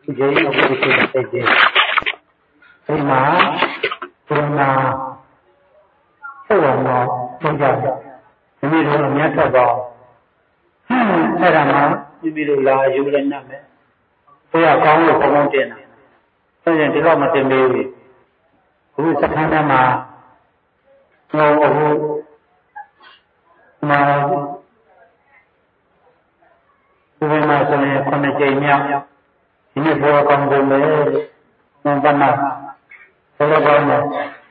Jadi aku itu saja. Terima, terima. Orang mau menjaga. Ini orangnya sabar. Orang ini lah jualan nama. Saya kamu kemudian. Saya tidak mesti beli. Aku sekarang mau Bukan masalah konjeknya. Ini buat kamu mana? Kalau kamu,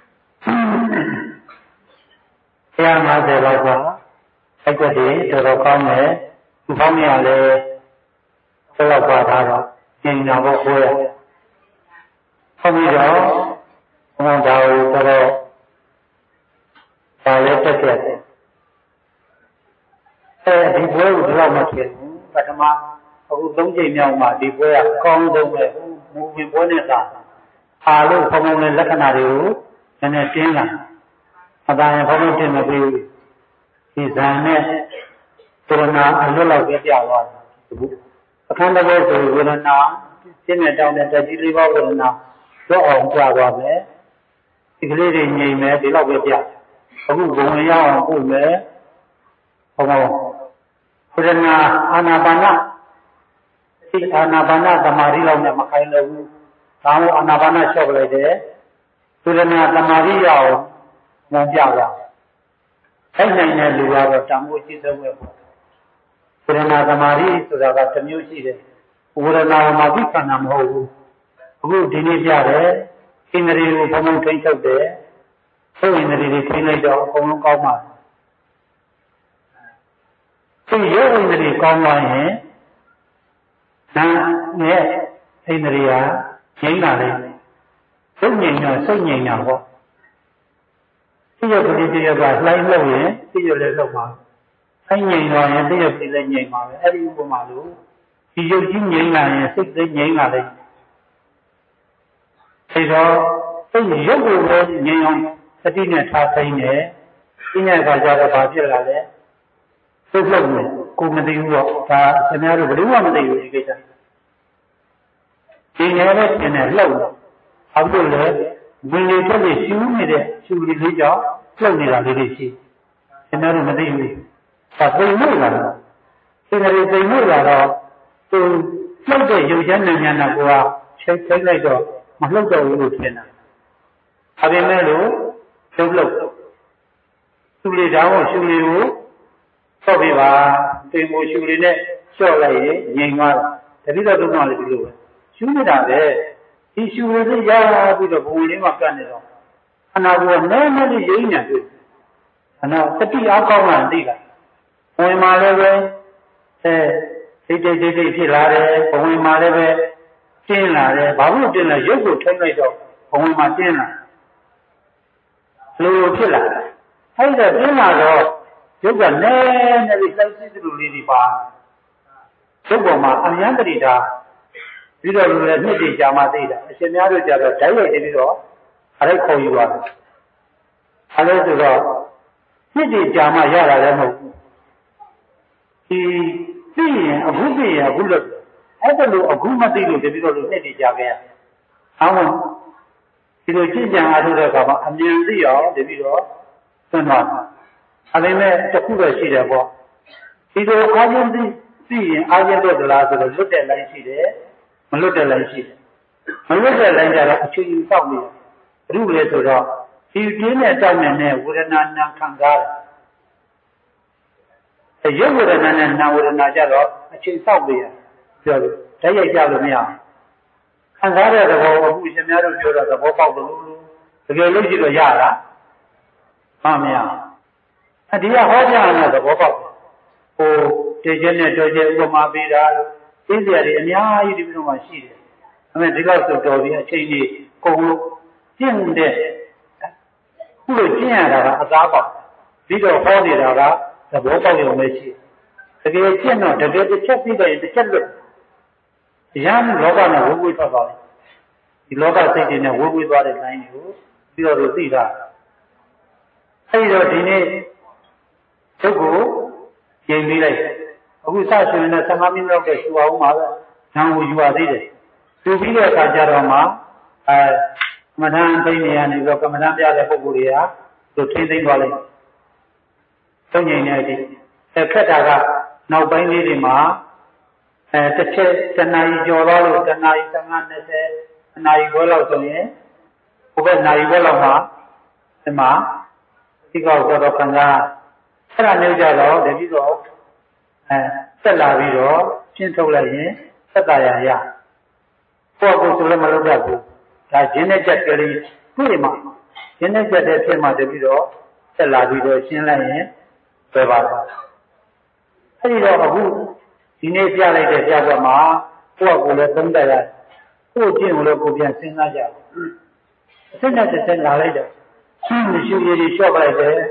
yang ada apa? Aku di terus kamu ada kalau apa? Ini apa kue? Kamu jauh, kamu tahu terus saya terkejut. Di bulan bulan macam. Pertama, aku dongeng yang mati boleh kau dongeng, mungkin boleh tak. Kalau kamu melihat nariu, jenis tinggal. Ada yang kamu jenis itu, di sana turunnya adalah berjawab. Akan ada berjawabnya, jenis tahun yang terjadi berjawabnya, doa jawabnya, ikhlas ini dia berjawab. Aku dongeng aku kamu. Kerana anak-anak tamari lawan makai lalu, kamu anak-anak coba deh. Kerana tamari lawan menjaga. Ini luar tamu cita buat. Kerana tamari sudah kata music deh. Kerana mati kana mau. Aku dini jare, ini pemung kaitan deh. So ini kini jauh pemung kau mah. Thì yếu Indri con nói nhé, nghe Indri nhảy nào đây, số nhảy nào quá. Bây giờ tôi đi vào lấy lâu nhé, bây giờ lấy lâu mà, anh nhảy nào nhé, bây giờ thì lấy nhảy mà, anh đi qua mà luôn. Thì giờ chỉ nhảy nào nhé, sức để nhảy nào đây. Thì đó, tôi yếu rồi nhảy nào, cái gì này thà thấy nhé, cái này phải ra là phải biết là đấy. Tôi không cô mình đi vào ta xem ra rồi đúng không mình đi cái gì thì nghe đấy cái này lâu học được đấy vì nếu cho để siêu này đấy siêu đi lý do lâu này là để gì xem ra rồi mình đi và tôi mới là cái này tôi mới là đó tôi lâu rồi dùng chân này nào qua thấy lại rồi mà lâu rồi được thế nào à bên này luôn lâu siêu đi đâu siêu đi đâu sau khi bà tìm một chú lý này cho lại nhìn qua thì bây giờ tôi nói là gì rồi chú lý nào đấy thì chú lý này ra bây giờ bùi này mặc cái này rồi anh nào buồn nè nó đi dễ nhỉ anh nào tất cả áo con là gì cả hồi mà lên về thì là đấy hồi mà lên về trên là đấy bảo vụ trên là giúp được thêm này rồi hồi mà trên là lưu trên là hay là trên là rồi Chúng ta nên đi lấy cái đồ đi ba. Chúng ta mà anh em đi ra, bây giờ là những gì chả mà đi ra. Xem nhà rồi chả là trái lại đi đó, ở đây khôi vào. Ở đây từ đó, những gì chả mà ra là không. Thì gì à, cũng được. Ấy cái đồ cũng mà đi được thì bây giờ những gì chả cái. Không. Thì rồi chỉ chẳng ai được cả mà anh em đi đó thì bây giờ tôi nói. Anh em chắc cũng phải xí đẹp không? Thì rồi ai em đi ai em được là rồi lướt đèn lại xí đấy, mà lướt đèn lại xí, mà lướt đèn lại là chưa yêu xong đi, rủ lên rồi đó, thì cái này trong này vừa là nàng khang gà, thì giờ vừa là nàng vừa là nàng cha đó, chưa xong đi, rồi thấy vậy cha rồi mày khang gà rồi đó, bố xem nhà rồi chưa rồi, bố bảo luôn, cái lúc gì rồi già đó, mày thì là hóa ra là có bảo thế cho nên tôi sẽ mà bị ra cái gì đấy nhà gì đi mà xí đấy mình đi vào chỗ đi chơi đi cùng tiền đấy cũng được tiền là giá bảo bây giờ họ đi ra là bố bảo nhiều mấy xí cái tiền nó cái chất gì đấy cái chất lượng Yang loga na wugu ta ba. Di loga sai de na wugu twa de line ko pi ro lo ti ta. Ai ro di ne thuk ko yin mi lai. Aku sa shin na 15 minute လောက်ပဲရှူအောင်ပါပဲ။ဇံကိုယူပါသေးတယ်။သူပြီးတဲ့အခါကျတော့မှကမ္မဋ္ဌာန်းသိနေရနေပြီးတော့ကမ္မဋ္ဌာန်းပြတဲ့ပုဂ္ဂိုလ်တွေကသူထိမ့်သိမ့်သွားလိုက်သုံးငိမ့်နေပြီခက်တာကနောက်ပိုင်းလေးတွေမှာတစ်ချက်တဏှာကြီးကျော်သွားလို့တဏှာကြီး15 20တဏှာကြီးခွဲလောက်ဆိုရင်ဘုဘက်နာရီခွဲလောက်မှာဒီမှာဒီကောက်တော့ခံစားအဲ့ဒါမျိုးကြတော့တတိတော့ဆက်လာပြီးတော့ရှင်းထုတ်လိုက်ရင်သက်သာရရကိုယ့်ကိုယ်ဆိုလည်းမလုပ်တတ်ဘူးဒါရင်းနဲ့ကြက်ကလေးတွေ့မှာရင်းနဲ့ကြက်တဲ့ဖြစ်မှတတိတော့ဆက်လာပြီးတော့ရှင်းလိုက်ရင်ပဲပါတော့အဲ့ဒီတော့အခုဒီနေ့ပြလိုက်တဲ့ပြပွဲမှာကိုယ့်ကိုယ်လည်းသုံးတတ်ရတယ်ကိုယ့်ကျင့်ကိုလည်းကိုယ်ပြန်စဉ်းစားကြတယ်အစစ်နဲ့တစ်ဆက်လာလိုက်တယ်ရှင်းရှင်းရည်လျှော့ပလိုက်တယ်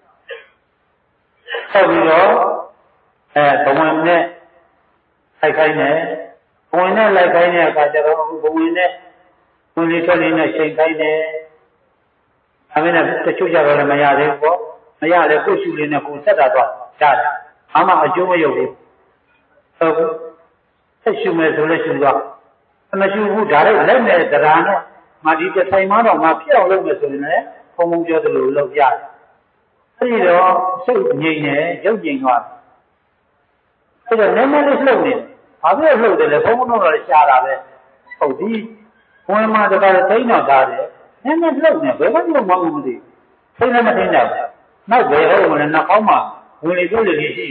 ဆက်ပြီးတော့ဘဝင်နဲ့လိုက်ခိုင်းတယ်ဘဝင်နဲ့လိုက်ခိုင်းတဲ့အခါကျတော့ဘဝင်နဲ့ဝင်လေထွက်လေနဲ့ချိန်ခိုင်းတယ်ဒါပေမဲ့တချို့ကြတော့လည်းမရသေးဘူးပေါ့မရလေကိုယ်ရှုလေးနဲ့ကိုယ်ဆက်တာတော့ကြားတယ်အာမအကျိုးမရုပ်ဘူးဟုတ်ဘူးဆက်ရှုမယ်ဆိုလည်းရှုတော့မရှုဘူးဒါလည်းလက်နဲ့တရားနဲ့မဒီတစ်ထိုင်မှတော့ငါဖြစ်အောင်လုပ်မယ်ဆိုရင်လည်းဘုံဘုံပြောသလိုလုပ်ရတယ်အဲဒီတော့စိတ်ငြိမ်နေရုပ်ငြိမ်သွားတယ်အဲဒါနည်းနည်းလေးလှုပ်နေတယ်ဘာဖြစ်လို့လှုပ်တယ်လဲဘုံဘုံတော့လည်းရှားတာပဲဟုတ်ဒီဝင်မှာတခါသိမ်းတော့ထားတယ်နည်းနည်းလှုပ်နေဘယ်ကမှမဟုတ်ဘူးမသိသိမ်းလည်းမသိနိုင်ဘူးနောက်ဘယ်ဟုတ်မလဲနောက်အောက်မှာဝင်လေပြုတ်လေရှိ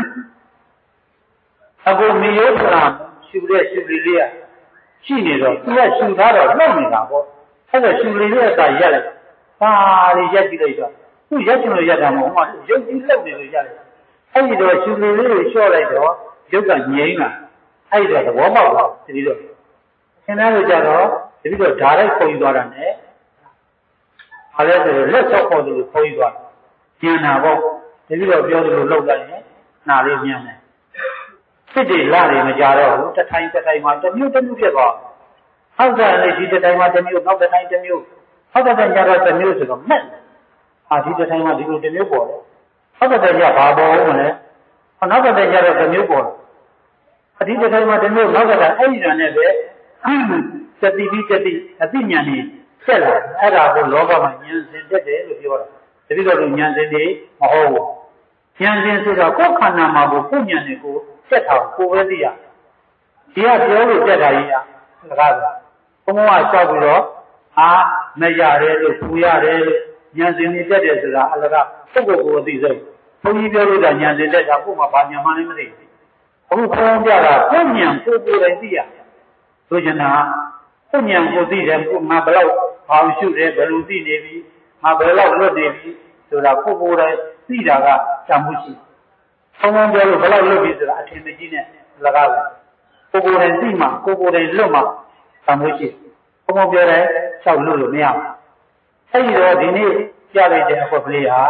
အခုမီရိုးကရှုတဲ့ရှုလေးလေးရှိနေတော့သူကရှုထားတော့လှုပ်နေတာပေါ့အဲ့ဒါရှုလေးလေးကရက်လိုက်ပါရီရက်ကြည့်လိုက်တော့သူရက်ချင်လို့ရက်တာမဟုတ်မှရုပ်ကြီးလှုပ်နေလို့ရက်လိုက်အဲ့ဒီတော့ရှုလေးလေးကိုလျှော့လိုက်တော့ရုပ်ကငြိမ်းလာအဲ့ဒီတော့သဘောပေါက်တော့ဒီလိုသင်သားလို့ကြတော့ဒီလိုဓာတ်လိုက်ခေါ်ယူသွားတာနဲ့အားလဲဆိုလက်ဆော့ခေါ်သူလို့ခေါ်ယူသွားကျန်တာပေါ့ဒီလိုပြောသလိုလှုပ်လိုက်ရင်နာလေးမြင်တယ်စစ်တွေလာတွေမကြတော့ဘူးတစ်ထိုင်တစ်ထိုင်မှာတစ်မျိုးတစ်မျိုးဖြစ်သွားဟောက်တဲ့လေဒီတစ်ထိုင်မှာတစ်မျိုးနောက်တစ်ထိုင်တစ်မျိုးဟောက်တဲ့ညတော့တစ်မျိုးဆိုတော့မက်ဒီတစ်ထိုင်မှာဒီလိုတစ်မျိုးပေါ်တယ်ဟောက်တဲ့ညဘာပေါ်ဦးမလဲနောက်တဲ့ညတော့တစ်မျိုးပေါ်တယ်ဒီတစ်ထိုင်မှာတစ်မျိုးနောက်တဲ့အဲ့ဒီညာနဲ့ပဲစတိပြီးစတိအသိဉာဏ်ကြီးဆက်လာအဲ့ဒါကိုလောကမှာဉာဏ်စင်တက်တယ်လို့ပြောတာတတိယတော့ဉာဏ်စင်တွေမဟုတ်ဘူးဉာဏ်စင်ဆိုတော့ကိုယ်ခန္ဓာမှာကိုဉာဏ်တွေကိုတက်တာကိုပဲသိရဒီကပြောလို့တက်တာကြီးကစကားပဲဘုံဘုံကလျှောက်ပြီးတော့မရတယ်လို့ပူရတယ်လို့ဉာဏ်စင်တွေတက်တယ်ဆိုတာအလကားပုဂ္ဂိုလ်ကိုအသိဆုံးဘုန်းကြီးပြောလို့ကဉာဏ်စင်တက်တာကိုမှဘာဉာဏ်မှလည်းမသိဘူးအခုခေါင်းပြတာကိုဉာဏ်ကိုယ်ကိုယ်တိုင်သိရဆိုချင်တာကိုဉာဏ်ကိုသိတယ်ကိုငါဘယ်လောက်ဘာလို့ရှုတယ်ဘယ်လိုသိနေပြီငါဘယ်လောက်လွတ်နေပြီဆိုတာကိုယ်ကိုယ်တိုင်သိတာကတန်မှုရှိဘုံဘုံပြောလို့ဘယ်လောက်လွတ်ပြီဆိုတာအထင်ကြီးနဲ့လကားပဲကိုယ်ကိုယ်တိုင်သိမှကိုယ်ကိုယ်တိုင်လွတ်မှတန်မှုရှိဘုံဘုံပြောတယ်လျှောက်လွတ်လို့မရဘူးအဲဒီတော့ဒီနေ့ကြားလိုက်တဲ့အခွက်ကလေးဟာ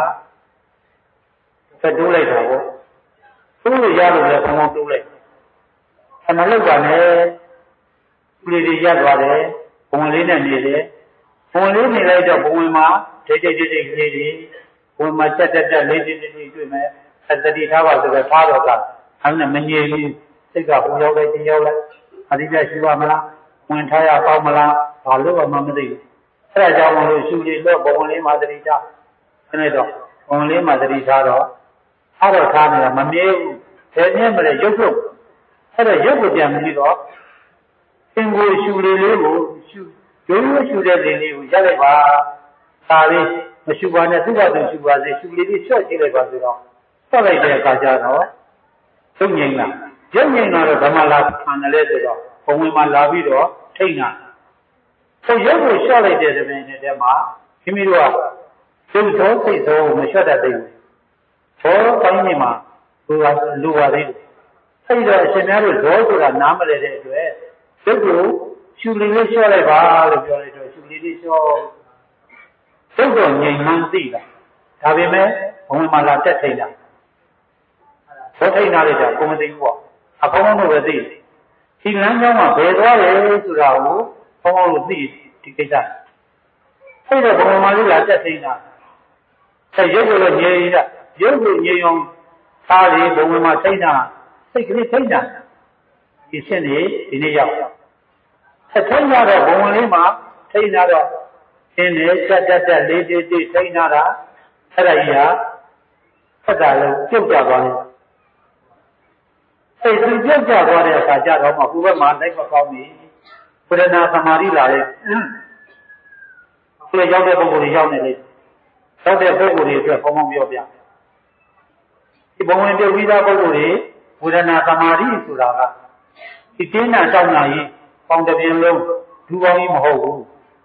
တိုးလိုက်တာပေါ့တိုးလို့ရလို့လည်းဘုံဘုံတိုးလိုက်မလုပ်ပါနဲ့လူတွေရပ်သွားတယ်ဘုံလေးနဲ့နေတယ်ဘုံလေးနေလိုက်တော့ဘုံမှာဒိတ်လေးတွေဘုံမှာတက်လေးတွေ့မယ်သတိထားပါဆိုတော့ထားတော့ကအဲ့နဲ့မငြိမ်ဘူးစိတ်ကဟိုရောက်လိုက်ဒီရောက်လိုက်အတိအကျရှိပါမလားဝင်ထားရပေါက်မလားဘာလို့မှမသိဘူးအဲ့ဒါကြောင့်မလို့ရှုရည်တော့ဘုံလေးမှာသတိထားအဲ့တော့ဘုံလေးမှာသတိထားတော့ထားနေတာမမြဲဘူးဘယ်နဲ့မလဲရုပ်လို့အဲ့တော့ရုပ်ကိုပြန်ပြီးတော့သင်ကိုရှုလေးကိုရှုရိုးရိုးရှုတဲ့နေလေးကိုရက်လိုက်ပါဒါလေးမရှုပါနဲ့သူ့ဘာသူရှုပါစေရှုလေးလေးချော့ကြည့်လိုက်ပါဆိုတော့ဆက်လိုက်တဲ့အခါကျတော့ရုပ်ငြိမ်လာတော့ဓမ္မလာခံတယ်လဲဆိုတော့ဘုံဝင်မှာလာပြီးတော့ထိတ်နာဆိုရုပ်ကိုလျှော့လိုက်တဲ့တပင်တဲ့မှာမိမိတို့ကရုပ်သောစိတ်သောကိုမလျှော့တတ်သေးဘူးဘောတိုင်းနေမှာလူပါသေးတယ်အဲဒီတော့အရှင်များတို့ဇောဆိုတာနားမလဲတဲ့အတွက်ရုပ်ကိုရှုလေးလေးလျှော့လိုက်ပါလို့ပြောလိုက်တော့ရှုလေးလေးလျှော့ရုပ်တော့ငြိမ်မှန်းသိတာဒါပေမဲ့ဘုံဝင်မှာလာတက်ထိတ်တာဘောထိတ်နာလိုက်တာကိုမသိဘူးပေါ့အဖောင်းတို့ပဲသိဒီလမ်းကြောင်းမှာဘယ်သွားလဲဆိုတာကိုဖောင်းလို့သိဒီကိစ္စအဲ့တော့ဘုံမှာလေးလာတက်ထိတ်တာအဲရုပ်ကိုလည်းငြိမ်တာရုပ်ကိုငြိမ်အောင်သားလေးဘုံဝင်မှာထိတ်တာစိတ်ကလေးထိတ်တာဒီရှင်းနေဒီနေ့ရောက်ထိန်းလာတော့ဘုံလေးမှာထိန်းလာတော့သင်နေတက်လေးတိထိန်းလာတာအဲ့ဒါကြီးဟာဆက်တာလို့ပြုတ်ကြသွားတယ်အဲ့ဒီပြုတ်ကြသွားတဲ့အခါကျတော့မှဘုဘက်မှာလိုက်မကောင်းပြီဝေဒနာသမာဓိလာတယ်ဒီရောက်တဲ့ပုဂ္ဂိုလ်တွေရောက်နေလေရောက်တဲ့ပုဂ္ဂိုလ်တွေအတွက်ပေါင်းပြောပြဒီဘုံဝင်ပြုတ်ပြီးသားပုဂ္ဂိုလ်တွေဝေဒနာသမာဓိဆိုတာကဒီတင်းနာတောင်းနာကြီးပေါင်းတစ်ပြင်းလုံးဒူပေါင်းကြီးမဟုတ်ဘူး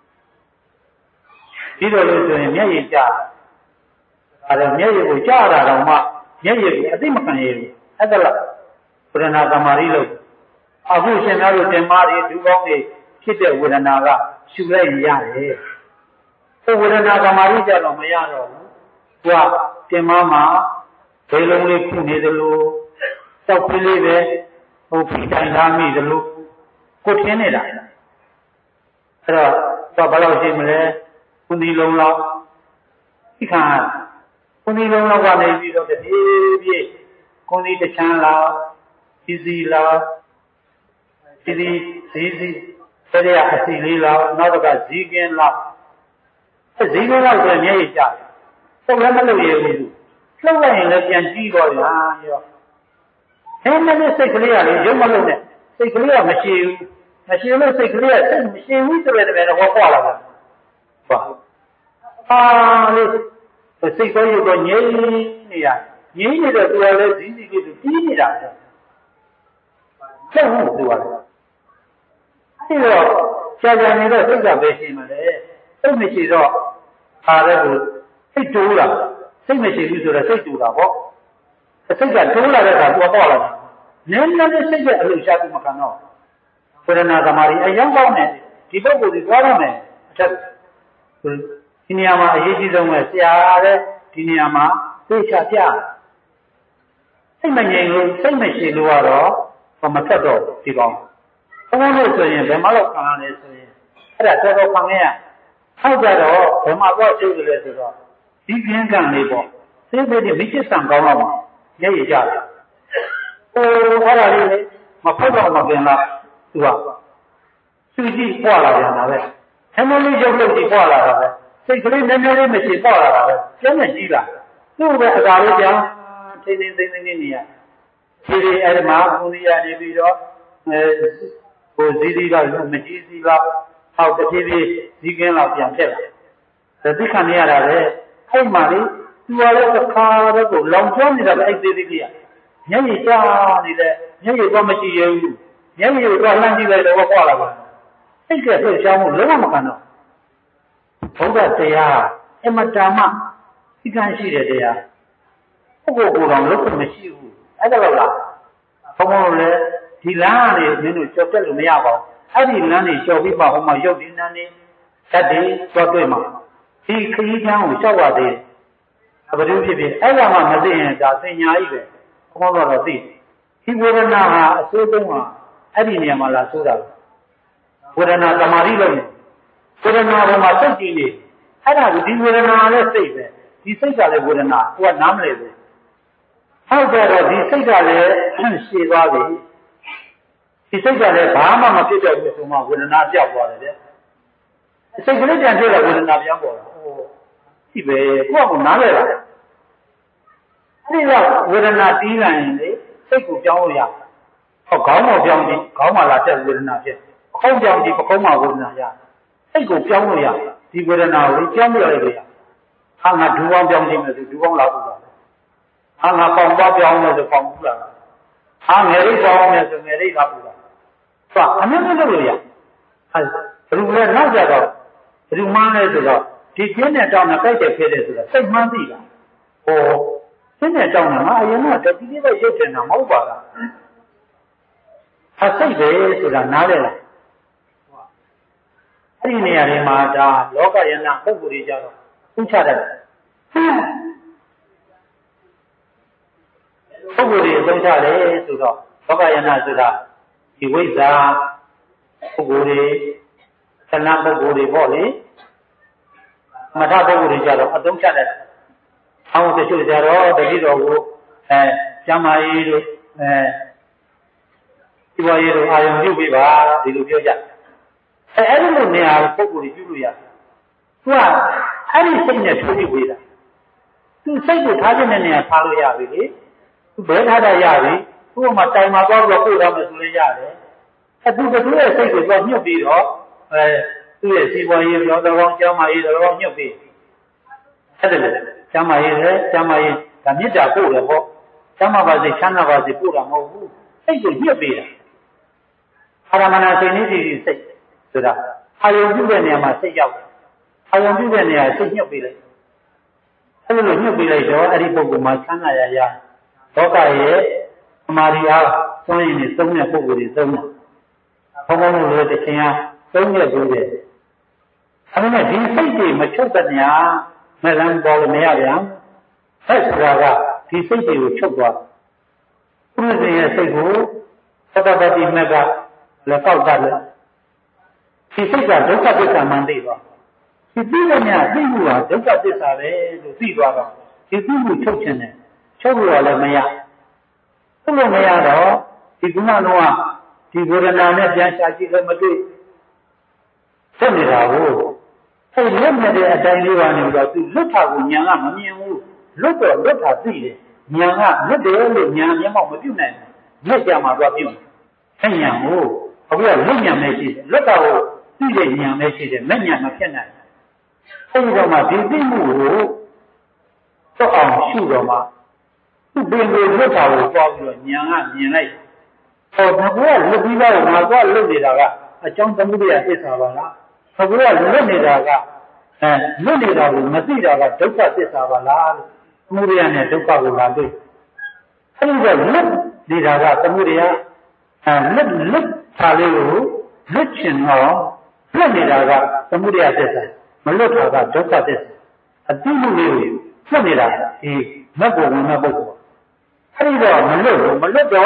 ဒီလိုလို့ဆိုရင်မျက်ရည်ကျအဲ့ဒါမျက်ရည်ကိုကျတာတော့မှမျက်ရည်ကိုအသိမခံရဘူးအဲ့ဒါလားဝေဒနာသမာဓိလို့အခုရှင်များတို့တင်မာတွေဒူပေါင်းတွေဖြစ်တဲ့ဝေဒနာကရှုလိုက်ရတယ်ဝေဒနာသမာဓိကြတော့မရတော့ဘူးသူကတင်မာမှာဒေလုံးလေးဖြစ်နေသလိုတောက်ကလေးပဲဟိုဖိတိုင်ထားမိသလိုကိုထင်းနေတာအဲ့တော့ဘာလို့ရှိမလဲခုဒီလုံးလောက်ဒီခါခုဒီလုံးလောက်ကနေပြီးတော့တပြေးပြေးခုဒီတချမ်းလောက်စီလောက်စီဆက်ရအစီလေးလောက်နောက်ကဇီကင်းလောက်ဇီကင်းလောက်ဆိုရင်မျက်ရည်ကျတယ်တော့လည်းမလုပ်ရဘူးလှုပ်လိုက်ရင်လည်းပြန်ကြည့်တော့ရရောအဲ့မဲ့စိတ်ကလေးကလေရုပ်မလုပ်နဲ့စိတ်ကလေးကမရှိဘူးမရှိလို့စိတ်ကလေးကစိတ်မရှိဘူးဆိုတဲ့တည်းတော့ဟောပွားလာတာဟာလေစိတ်ကိုရုပ်တော့ငြိမ်းနေရငြိမ်းနေတော့သူကလည်းဇီးလေးသူပြီးနေတာဆက်ဟုတ်သူကလည်းအဲ့တော့ကြာကြာနေတော့စိတ်ကပဲရှိမှလဲစိတ်မရှိတော့အားလည်းကိုစိတ်တိုးလာစိတ်မရှိဘူးဆိုတော့စိတ်တူတာပေါ့စိတ်ကတိုးလာတဲ့အခါသူကပေါ့လာတယ်နည်းနည်းလေးစိတ်ရဲ့အလှရှားမှုမခံတော့ဝေဒနာသမာဓိအရင်ကောင်းတယ်ဒီပုဂ္ဂိုလ်ကြီးသွားရမယ်အထက်ဒီနေရာမှာအရေးကြီးဆုံးပဲဆရာတဲ့ဒီနေရာမှာသိချပြစိတ်မငြိမ်လို့စိတ်မရှိလို့ကတော့မဆက်တော့ဒီကောင်းဘုန်းလို့ဆိုရင်ဘယ်မှာတော့ခံရလဲဆိုရင်အဲ့ဒါတော်တော်ခံရဟောက်ကြတော့ဘယ်မှာတော့ကျုပ်လဲဆိုတော့ဒီပြင်းကံလေးပေါ့စိတ်တွေမိချစ်ဆံကောင်းတော့မှရရကြတယ်ဟိုအဲ့ဒါလေးမဖတ်တော့မပြန်လားသူကသူကြည့်ပွားလာပြန်တာပဲဆမလေးရုပ်လို့ကြည့်ပွားလာတာပဲစိတ်ကလေးနည်းနည်းလေးမရှိပွားလာတာပဲကျန်းနေကြည့်လာသူ့ပဲအသာလေးပြန်ထိန်းသိမ်းနေရဒီအဲ့ဒီမှာဘုန်းကြီးကနေပြီးတော့ဟိုဇီးတော့မကြီးစီတော့ဟောက်တစ်ပြေးပြေးဇီးကင်းတော့ပြန်ဖြစ်လာသိခံနေရတာပဲအဲ့မှာလေသူကလည်းတစ်ခါတော့ကိုလောင်ကျွမ်းနေတာပဲအဲ့သေးသေးကြီးမျက်ရည်ကျနေတယ်မျက်ရည်တော့မရှိရဘူးမျက်ရည်တော့လှမ်းကြည့်လိုက်တော့ပွားလာပါစိတ်ကလှုပ်ရှားမှုလုံးဝမခံတော့ဘုရားတရားအမတမသိခံရှိတဲ့တရားပုဂ္ဂိုလ်ကိုယ်တော်လုံးဝမရှိဘူးအဲ့ဒါလို့လားဘုံဘုံလည်းဒီလမ်းကနေမင်းတို့ကြော်တက်လို့မရပါဘူးအဲ့ဒီလမ်းနေကြော်ပြီးမှဟိုမှာရုပ်ဒီနန်းနေဓာတ်တွေသွားတွေ့မှာဒီခရီးချမ်းကိုလျှောက်ရသေးတယ်ဘယ်လိုဖြစ်ဖြစ်အဲ့ဒါမှမသိရင်ဒါသင်ညာကြီးပဲဘုံတော့သိဒီဝေဒနာဟာအစိုးဆုံးဟာအဲ့ဒီနေရာမှာလာဆိုတာဝေဒနာသမာဓိလို့ဝေဒနာပေါ်မှာစိတ်ကြည့်နေအဲ့ဒါကဒီဝေဒနာလည်းစိတ်ပဲဒီစိတ်ကလည်းဝေဒနာကိုကနားမလဲဘူးဟုတ်တယ်တော့ဒီစိတ်ကလည်းရှည်သွားပြီဒီစိတ်ကလည်းဘာမှမဖြစ်တော့ဘူးဆိုမှဝေဒနာပြောက်သွားတယ်တဲ့စိတ်ကလေးပြန်ဖြစ်တော့ဝေဒနာပြန်ပေါ်တာဟိုဒီပဲကိုယ့်ကိုနားလဲတာအဲ့ဒါဝေဒနာတီးလိုက်ရင်လေစိတ်ကိုပြောင်းလို့ရဟောခေါင်းပေါ်ပြောင်းပြီးခေါင်းမှာလာတဲ့ဝေဒနာဖြစ်ပခုံးပြောင်းပြီးပခုံးမှာဝေဒနာရစိတ်ကိုပြောင်းလို့ရဒီဝေဒနာကိုပြောင်းပြလိုက်လို့ရဟာငါဒူပေါင်းပြောင်းခြင်းလို့ဒူပေါင်းလာဘူးလားဟာငါပေါင်ပွားပြောင်းလို့ဆိုပေါင်ဘူးလားဟာငယ်လေးပေါင်းမယ်ဆိုငယ်လေးလာဘူးလားဆိုအမှန်တကယ်လို့ရဟာဘယ်လိုလဲနောက်ကြတော့ဘယ်လိုမှန်းလဲဆိုတော့ဒီကျင်းနဲ့တောင်းနဲ့ကြိုက်တယ်ဖြစ်တယ်ဆိုတော့စိတ်မှန်းသိလားဟောကျင်းနဲ့တောင်းနဲ့ငါအရင်ကတတိတိပဲရုပ်တင်တာမဟုတ်ပါလားအစိတ်ပဲဆိုတာနားလဲလားအဲ့ဒီနေရာတွေမှာဒါလောကယန္နာပုဂ္ဂိုလ်တွေကြတော့သိချတယ်ပုဂ္ဂိုလ်တွေသုံးချတယ်ဆိုတော့လောကယန္နာဆိုတာဒီဝိဇ္ဇာပုဂ္ဂိုလ်တွေသဏ္ဍာန်ပုဂ္ဂိုလ်တွေပေါ့လေမထပုဂ္ဂိုလ်တွေကြတော့အသုံးချတယ်အောင်တချို့ကြတော့တတိတော်ကိုကျမ်းမာရေးတို့ဒီဘဝရေးတို့အာယုံပြုပြပါဒီလိုပြောကြအဲ့ဒီလိုနေရာပုံကိုပြုလို့ရတယ်သူကအဲ့ဒီစိတ်နဲ့ထုတ်ကြည့်ပေးတာသူစိတ်ကိုထားခြင်းတဲ့နေရာထားလို့ရပြီလေသူဘယ်ထားတာရပြီသူ့မှာတိုင်မှာသွားပြီးပို့တော့မယ်ဆိုလို့ရတယ်အတူတူရဲ့စိတ်ကိုတော့ညှုပ်ပြီးတော့သူ့ရဲ့စီပွားရေးတော့တော်ကျမ်းမာရေးတော့ညှုပ်ပြီးအဲ့ဒါလေကျမ်းမာရေးလေကျမ်းမာရေးဒါမေတ္တာပို့တယ်ပေါ့ကျမ်းမာပါစေချမ်းသာပါစေပို့တာမဟုတ်ဘူးစိတ်ကိုညှုပ်ပြီးတာအာရမဏစိတ်နည်းစီစိတ်ဆိုတာအာယုံပြုတဲ့နေရာမှာစိတ်ရောက်အာယုံပြုတဲ့နေရာစိတ်ညှုပ်ပြီးလိုက်အဲ့လိုညှုပ်ပြီးလိုက်တော့အဲ့ဒီပုဂ္ဂိုလ်မှာချမ်းသာရလောကရဲ့အမာရီအားသွင်းရင်သုံးတဲ့ပုဂ္ဂိုလ်တွေသုံးတယ်ဘုံဘုံလို့တစ်ချိန်ကသုံးရက်သုံးတယ်အဲ့ဒါနဲ့ဒီစိတ်တွေမချုပ်တဲ့နေရာမလန်းပေါ်လို့မရပြန်ဆက်ဆိုတာကဒီစိတ်တွေကိုချုပ်သွားဘုရားရဲ့စိတ်ကိုသတ္တပတိမက်ကလည်းပေါက်တတ်တယ်ဒီစိတ်ကဒုက္ခသစ္စာမှန်သိသွားဒီသိတဲ့မြတ်သိမှုဟာဒုက္ခသစ္စာပဲလို့သိသွားတော့ဒီသိမှုချုပ်ခြင်းနဲ့ချုပ်လို့လည်းမရချုပ်လို့မရတော့ဒီကုဏလုံးကဒီဝေဒနာနဲ့ပြန်ရှာကြည့်လို့မတွေ့ဆက်နေတာကိုအဲ့လွတ်နေတဲ့အတိုင်းလေးပါနေတော့သူလွတ်တာကိုညာကမမြင်ဘူးလွတ်တော့လွတ်တာသိတယ်ညာကလွတ်တယ်လို့ညာမျက်မှောက်မပြုတ်နိုင်ဘူးလက်ကြမှာတော့ပြုတ်အဲ့ညာကိုအခုကလွတ်ညာနဲ့ရှိတယ်လွတ်တာကိုသိတဲ့ညာနဲ့ရှိတယ်မဲ့ညာမဖြစ်နိုင်ဘူးအဲ့ဒီတော့မှဒီသိမှုကိုတော့အောင်ရှုတော့မှသူ့ပင်ကိုလွတ်တာကိုကြောက်ပြီးတော့ညာကမြင်လိုက်ဟောဘုရားလွတ်ပြီးတော့ငါကလွတ်နေတာကအကြောင်းသမုဒယသစ္စာပါလားဘုရားလွတ်နေတာကလွတ်နေတာကိုမသိတာကဒုက္ခသစ္စာပါလားလို့သမုဒယနဲ့ဒုက္ခကိုလာတွေ့အဲဒီတော့လွတ်နေတာကသမုဒယလွတ်တာလေးကိုလွတ်ချင်တော့လွတ်နေတာကသမုဒယသစ္စာမလွတ်တာကဒုက္ခသစ္စာအတိမှုလေးကိုလွတ်နေတာဒီမက်ကိုဝင်မဲ့ပုဂ္ဂိုလ်အဲဒီတော့မလွတ်တော့လွတ်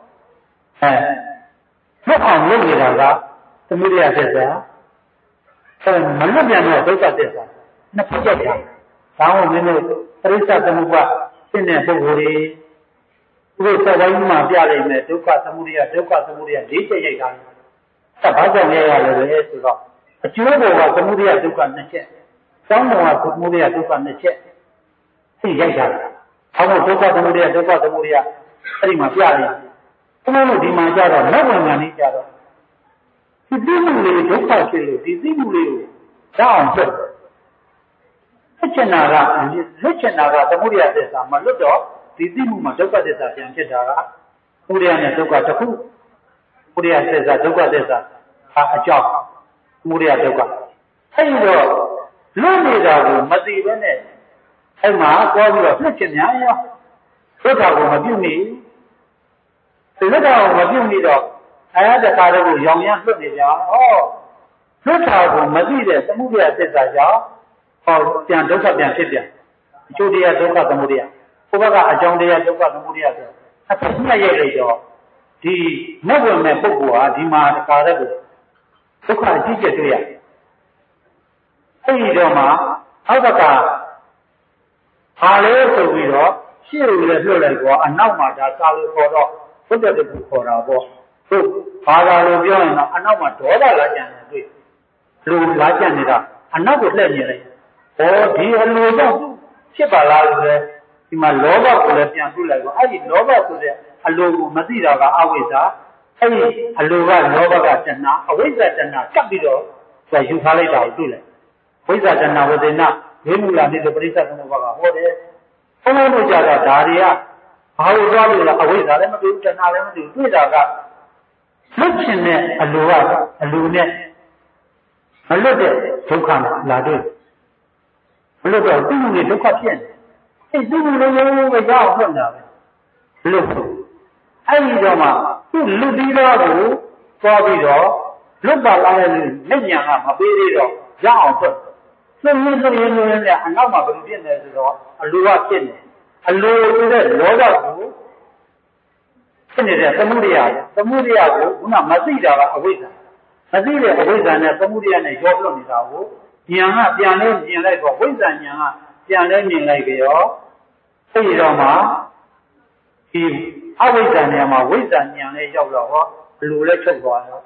အောင်လုပ်နေတာကသမုဒယသစ္စာမလွတ်ပြန်တော့ဒုက္ခသစ္စာနှစ်ဖက်ကြတယ်။ဒါမှမဟုတ်မင်းတို့ပရိစ္ဆသမုပ္ပါသိတဲ့ပုဂ္ဂိုလ်တွေသူတို့စက်တိုင်းမှာပြလိုက်မယ်ဒုက္ခသမုဒယ၄ချက်ရိုက်တာ။အဲဘာကြောင့်လဲရလဲဆိုတော့အကျိုးပေါ်ကသမုဒယဒုက္ခ2ချက်။ကျောင်းပေါ်ကသမုဒယဒုက္ခ2ချက်သိရိုက်တာ။ဘာလို့ဒုက္ခသမုဒယအဲ့ဒီမှာပြလိုက်။ဘုရားတို့ဒီမှာကြတော့လက်ဝင်မှန်နေကြတော့ဒီသိမှုလေးဒုက္ခဖြစ်လို့ဒီသိမှုလေးကိုရအောင်ဖြစ်လွတ်ချင်တာကသမုဒယသစ္စာမလွတ်တော့ဒီသိမှုမှာဒုက္ခသစ္စာပြန်ဖြစ်တာကသမုဒယနဲ့ဒုက္ခတစ်ခုသမုဒယသစ္စာဒုက္ခသစ္စာအကြောင်းသမုဒယဒုက္ခအဲ့တော့လွတ်နေတာကိုမသိဘဲနဲ့အဲ့မှာသွားပြီးတော့လွတ်ချင်များရောလွတ်တာကိုမပြုတ်နေလွတ်တာကိုမပြုတ်နေတော့အဲ့ဒါတခါတည်းကိုရောင်ရမ်းလွတ်နေကြလွတ်တာကိုမသိတဲ့သမုဒယသစ္စာကြောင့်ပြန်ဒုက္ခပြန်ဖြစ်ပြန်အကျိုးတရားဒုက္ခသမုဒယဘုဘကအကြောင်းတရားဒုက္ခသမုဒယဆိုအထက်နှစ်ရက်လိုက်တော့ဒီမက်ဝင်မဲ့ပုဂ္ဂိုလ်ဟာဒီမှာတခါတည်းကိုဒုက္ခအကြီးကျယ်တွေ့ရအဲ့ဒီတော့မှအောက်ကဟာလေဆိုပြီးတော့ရှေ့ကိုလည်းလွတ်လိုက်တော့အနောက်မှာဒါစာလို့ခေါ်တော့ဘုဒ္ဓတကူခေါ်တာပေါ့ဟုတ်ဘာသာလို့ပြောရင်တော့အနောက်မှာဒေါသလာကြံတယ်တွေ့လူလာကြံနေတာအနောက်ကိုလှည့်နေလိုက်ဒီအလိုတော့ဖြစ်ပါလားလို့လေဒီမှာလောဘကိုလည်းပြန်ပြလိုက်တော့အဲ့ဒီလောဘဆိုတဲ့အလိုကိုမသိတာကအဝိဇ္ဇာအဲ့ဒီအလိုကလောဘကတဏှာအဝိဇ္ဇာတဏှာကပ်ပြီးတော့ယူထားလိုက်တာကိုတွေ့လိုက်ဝိဇ္ဇာတဏှာဝေဒနာဝိမူလာနေတဲ့ပရိစ္ဆေသမုပ္ပါကဟောတယ်ဘုန်းတော်တို့ကြတော့ဒါတွေကဘာလို့သွားလို့လဲအဝိဇ္ဇာလည်းမတွေ့ဘူးတဏှာလည်းမတွေ့ဘူးတွေ့တာကလွတ်ချင်တဲ့အလိုနဲ့မလွတ်တဲ့ဒုက္ခလာတွေ့မလွတ်တော့သိမှုနဲ့ဒုက္ခဖြစ်နေအဲ့သိမှုလေးလုံးပဲကြောက်ဖွင့်တာပဲလွတ်ဖို့အဲ့ဒီတော့မှသူ့လွတ်ပြီးတော့ကိုသွားပြီးတော့လွတ်ပါလားလက်ညာကမပေးသေးတော့ရအောင်ဖွင့်လွတ်ရင်းနဲ့အနောက်မှာဘယ်လိုဖြစ်နေလဲဆိုတော့အလိုကဖြစ်နေအလိုဆိုတဲ့လောဘကိုဖြစ်နေတဲ့သမုဒယကိုခုနမသိတာကအဝိဇ္ဇာမသိတဲ့အဝိဇ္ဇာနဲ့သမုဒယနဲ့ရောလွတ်နေတာကိုဉာဏ်ကပြန်လဲမြင်လိုက်တော့ဝိဇ္ဇာဉာဏ်ကပြန်လဲမြင်လိုက်ကြရောသိတော့မှဒီအဝိဇ္ဇာဉာဏ်မှာဝိဇ္ဇာဉာဏ်နဲ့ရောက်တော့ဘယ်လိုလဲချုပ်သွားတော့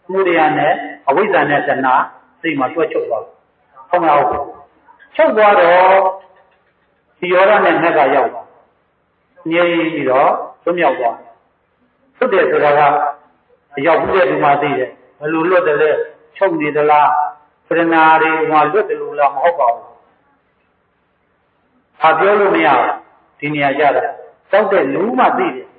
မှုရနဲ့အဝိဇ္ဇာနဲ့တဏှာစိတ်မှာတွဲချုပ်သွားဟုတ်မလားချုပ်သွားတော့ဒီရောဓနဲ့မက်ကရောက်သွားငြိမ်ပြီးတော့သွမြောက်သွားသွတ်တယ်ဆိုတာကအရောက်ဘူးတဲ့ဒီမှာသိတယ်ဘယ်လိုလွတ်တယ်လဲချုပ်နေသလားပြဏာတွေဟောလွတ်တယ်လို့လားမဟုတ်ပါဘူး။ပြောလို့မရဒီနေရာကြတာတောက်တဲ့လူမှသိတယ်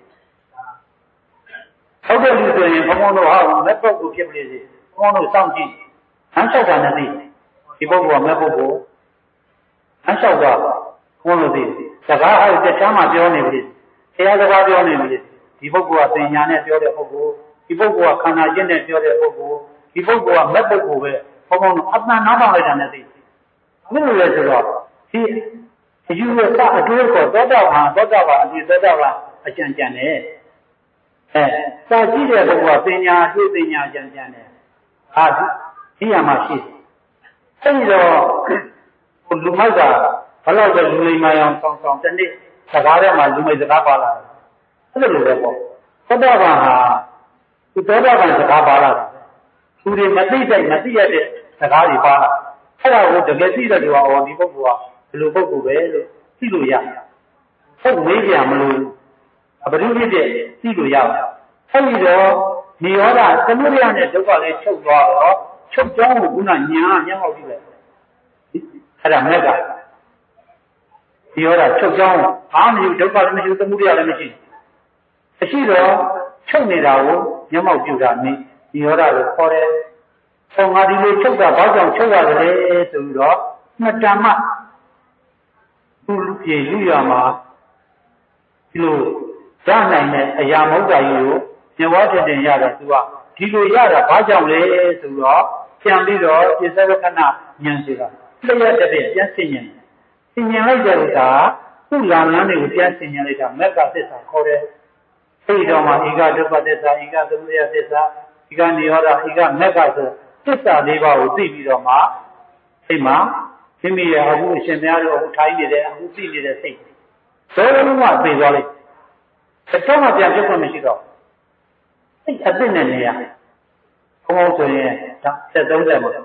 ။တောက်တဲ့လူဆိုရင်ဘုံဘုံတို့ဟာမက်ပုဂ္ဂိုလ်ဖြစ်ပြီလေဘုံဘုံတို့စောင့်ကြည့်ဟန်လျှောက်တာနဲ့သိဒီပုဂ္ဂိုလ်ကမက်ပုဂ္ဂိုလ်ဟန်လျှောက်တာဘုံတို့သိစကားဟောတဲ့ချမ်းမှပြောနေပြီဆရာစကားပြောနေပြီဒီပုဂ္ဂိုလ်ကသင်ညာနဲ့ပြောတဲ့ပုဂ္ဂိုလ်ဒီပုဂ္ဂိုလ်ကခန္ဓာချင်းနဲ့ပြောတဲ့ပုဂ္ဂိုလ်ဒီပုဂ္ဂိုလ်ကမက်ပုဂ္ဂိုလ်ပဲဘုံဘုံတို့အမှန်နားထောင်လိုက်တာနဲ့သိဘယ်လိုလဲဆိုတော့ဒီအယူဝဆအတွေးကိုသောတာပန်အဒီသောတာပန်အကျဉ်းကျန်တယ်စာကြည့်တဲ့ဘုရားပညာအတွေ့ပညာကျန်တယ်ဟာဒီရမှာရှိတယ်အဲဒီတော့လူမိုက်ကဘလောက်ပဲလူလိမ္မာအောင်ဆောင်တနေ့စကားထဲမှာလူမိုက်စကားပါလာတယ်အဲ့လိုပဲပေါ့သောတာပန်ဟာဒီသောတာပန်စကားပါလာတယ်သူတွေမသိတဲ့မသိရတဲ့စကားတွေပါလာအဲ့ဒါကိုတကယ်သိတဲ့သူကဒီပုဂ္ဂိုလ်ကဘယ်လိုပုဂ္ဂိုလ်ပဲလို့သိလို့ရတယ်ဟုတ်မေးကြမလို့ဘယ်လိုဖြစ်တဲ့သိလို့ရမှာအဲဒီတော့နိရောဓသမုဒယနဲ့ဒုက္ခလေးချုပ်သွားတော့ချုပ်ကြောင်းကိုခုနညာမျက်မှောက်ကြည့်လိုက်အဲ့ဒါမက်ကနိရောဓချုပ်ကြောင်းဘာမှမယူဒုက္ခလည်းမရှိသမုဒယလည်းမရှိမရှိတော့ချုပ်နေတာကိုမျက်မှောက်ပြုတာနိရောဓကိုခေါ်တယ်။ဆောင်းငါဒီလိုချုပ်တာဘာကြောင့်ချုပ်ရတယ်လဲဆိုပြီးတော့နှစ်တမ်းမှသူ့ပြေလူရမှာဒီလိုရနိုင်တဲ့အရာမဟုတ်တာကြီးကိုညဝတတင်ရတာသူကဒီလိုရတာဘာကြောင့်လဲဆိုတော့ပြန်ပြီးတော့ပြစ္ဆေဝခဏဉာဏ်ဆိုတာလျှက်တဲ့ပြန်ဆင်ញင်ဆင်ញင်လိုက်တဲ့ဥစ္စာသူ့လာလန်းတွေကိုပြန်ဆင်ញင်လိုက်တာမက်ကသစ္စာခေါ်တယ်အဲဒီတော့မှဧကဒုက္ခသစ္စာဧကသမုဒယသစ္စာဧကနိရောဓဧကမက်ကဆိုသစ္စာလေးပါးကိုသိပြီးတော့မှအိမ်မှာမိမိရဲ့အခုအရှင်များတို့အခုထိုင်းနေတယ်အခုသိနေတဲ့စိတ်သောလုံးဝသိသွားလိုက်တော့မှပြန်ပြတ်ခွင့်မရှိတော့စိတ်အသိနဲ့နေရဘုံဆိုရင်ဒါ30မှာ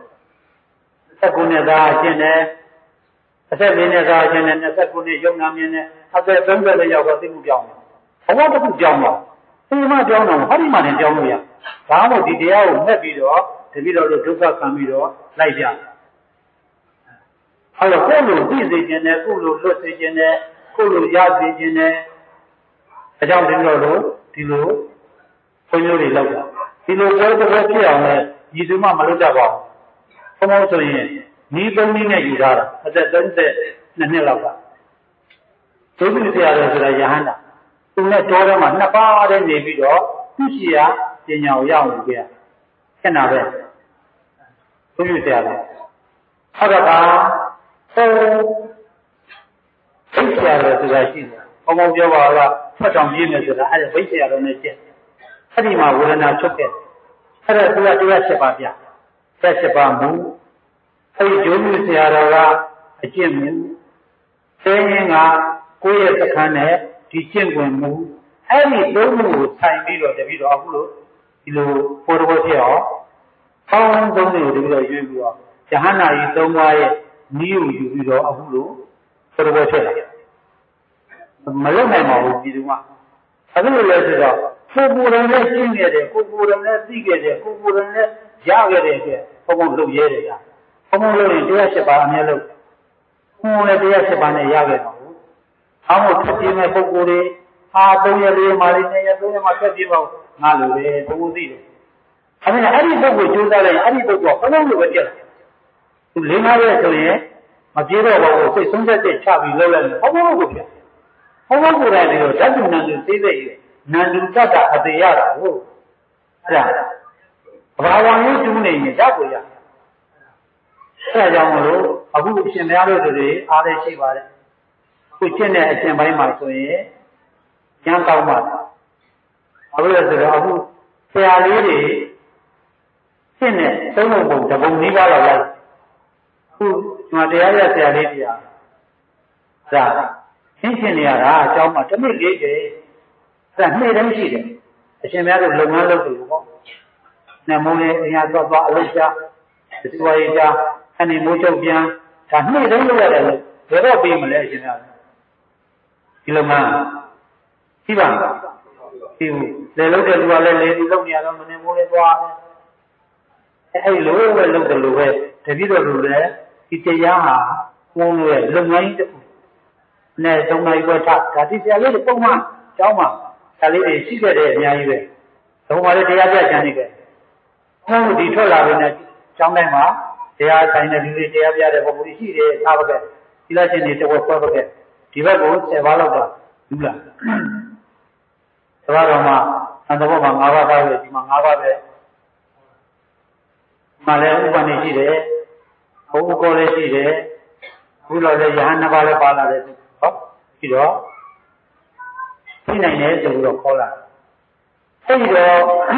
19နှစ်သားအရှင်နဲ့24နှစ်သားအရှင်နဲ့29နှစ်ရုံနာမြင်နဲ့အသက်30လည်းရောက်တော့သိမှုပြောင်းတယ်ဘဝတစ်ခုပြောင်းတော့ဒီမှာပြောင်းတော့ဟောဒီမှာလည်းပြောင်းလို့ရဘာမှမဟုတ်ဒီတရားကိုမဲ့ပြီးတော့တပည့်တော်တို့ဒုက္ခခံပြီးတော့လိုက်ကြအဲ့တော့ကိုယ်လိုသိစေခြင်းနဲ့ကိုယ်လိုလွတ်စေခြင်းနဲ့ကိုယ်လိုရစေခြင်းနဲ့အကြောင်းတည်းလို့ဒီလိုဘုန်းကြီးတွေလောက်တာဒီလိုပွဲတစ်ပွဲဖြစ်အောင်လဲညီသူမှမလုပ်တတ်ပါဘူးဘုန်းတော်ဆိုရင်ဤသုံးနည်းနဲ့ယူထားတာအသက်32နှစ်လောက်ကဒုတိယဆရာတော်ဆိုတာယဟန္တာသူနဲ့တော်ထဲမှာနှစ်ပါးတည်းနေပြီးတော့သူရှိရာပညာကိုရအောင်လုပ်ခဲ့ရခက်နာပဲဒုတိယဆရာတော်ဟုတ်ကဲ့ပါဘိတ်ဆရာတော်ဆိုတာရှိတယ်ဘုံဘုံပြောပါကဖတ်ဆောင်ရေးမယ်ဆိုတာအဲ့ဒါဘိတ်ဆရာတော်နဲ့ကျက်အဲ့ဒီမှာဝေဒနာချုပ်ခဲ့အဲ့ဒါသူကတရား7ပါးပြ7ပါးမူအဲ့ဒီဂျုံမြဆရာတော်ကအကျင့်မူသင်ရင်ကကိုယ့်ရဲ့စခန်းနဲ့ဒီကျင့်ဝင်မူအဲ့ဒီသုံးခုကိုဆိုင်ပြီးတော့တပည့်တော်အခုလို့ဒီလိုပေါ်တော်ဖြစ်အောင်ပေါင်းသုံးခုကိုတပည့်တော်ရွေးပြီးတော့ယဟန္တာကြီး3ပါးရဲ့နီးကိုယူပြီးတော့အခုလို့ပေါ်တော်ဖြစ်လာမလုပ်နိုင်ပါဘူးဒီလိုမှအခုလိုလဲဆိုတော့ကိုယ်ကိုယ်တိုင်နဲ့ရှင်းခဲ့တယ်ကိုယ်ကိုယ်တိုင်နဲ့သိခဲ့တယ်ကိုယ်ကိုယ်တိုင်နဲ့ရခဲ့တယ်ဆိုဘုံဘုံလုပ်ရဲတယ်ကဘုံဘုံလုပ်ရင်တရား7ပါးအများလို့ဘုံလည်းတရား7ပါးနဲ့ရခဲ့တော့ဘူးအောင်းကိုထပ်ပြင်းတဲ့ပုဂ္ဂိုလ်တွေ3ရက်4မှာလေးနဲ့3ရက်မှာထပ်ပြင်းပေါ့ငါလိုပဲဘုံဘုံသိတယ်အဲ့ဒီပုဂ္ဂိုလ်ကြိုးစားလိုက်အဲ့ဒီပုဂ္ဂိုလ်ကဘုံဘုံလိုပဲပြတ်တယ်သူ5ရက်ဆိုရင်မပြေတော့ဘာလို့စိတ်ဆုံးသက်ချပြီးလုပ်လိုက်တယ်ဘုံဘုံကိုပြတ်ဘုံဘုံကိုယ်တိုင်ဒီလိုဓာတ်ဉာဏ်ကိုသိသိနန္ဒုတ္တအသေးရတာဟုတ်အဲ့ဒါဘာဝမျိုးတူးနေရင်ရောက်ကိုရအဲ့ဒါကြောင့်မလို့အခုအရှင်များတို့တွေအားလည်းရှိပါတယ်ခုကျင့်တဲ့အရှင်ပိုင်းမှာဆိုရင်ဉာဏ်ကောင်းပါဘာလို့လဲဆိုတော့အခုဆရာလေးတွေကျင့်တဲ့သုံးပုံတပုံ၄ပါးလောက်လိုက်ခုဒီမှာတရားရဆရာလေးတရားဒါရှင်းနေရတာအကြောင်းမှာတစ်မိနစ်လေးတည်းအဲ့ဒါနေ့တိုင်းရှိတယ်အရှင်များတို့လုပ်ငန်းလုပ်တယ်ပေါ့နဲ့မိုးလေးအရာသွားအလုပ်ရှာဒီဝါရီရှာအနေမိုးချုပ်ပြန်ဒါနေ့တိုင်းလုပ်ရတယ်လို့ဘယ်တော့ပြီးမလဲအရှင်များဒီလိုမှရှိပါဒီလေလုပ်တဲ့လူကလည်းလေဒီလုပ်နေရတော့မနေမိုးလေးသွားအဲ့လိုပဲလုပ်တယ်လို့ပဲတပည့်တော်တို့လည်းဒီတရားဟာဘုန်းလို့ရဲ့လုပ်ငန်းကြီးတစ်ခုနဲ့သုံးနိုင်ပဲထားဒါဒီဆရာလေးတွေပုံမှန်ကျောင်းမှာဆရာလေးတွေရှိခဲ့တဲ့အများကြီးပဲသုံးပါလေတရားပြချမ်းနေခဲ့ဘုန်းဒီထွက်လာလို့နဲ့ကျောင်းတိုင်းမှာတရားဆိုင်တဲ့လူတွေတရားပြတဲ့ပုံစံရှိတယ်သားပဲဒီလက်ချင်းတွေတဝက်ဆွဲပဲဒီဘက်ကို10ပါးလောက်တော့ယူလာသဘာတော်မှာအန္တဘောမှာ9ပါးသားပဲဒီမှာ9ပါးပဲမှလည်းဥပနိရှိတယ်ဘုံကောလည်းရှိတယ်ခုတော့လည်းယဟန်2ပါးလည်းပါလာတယ်ဟုတ်ပြီးတော့သိနိုင်တယ်ဆိုပြီးတော့ခေါ်လာအဲ့ဒီတော့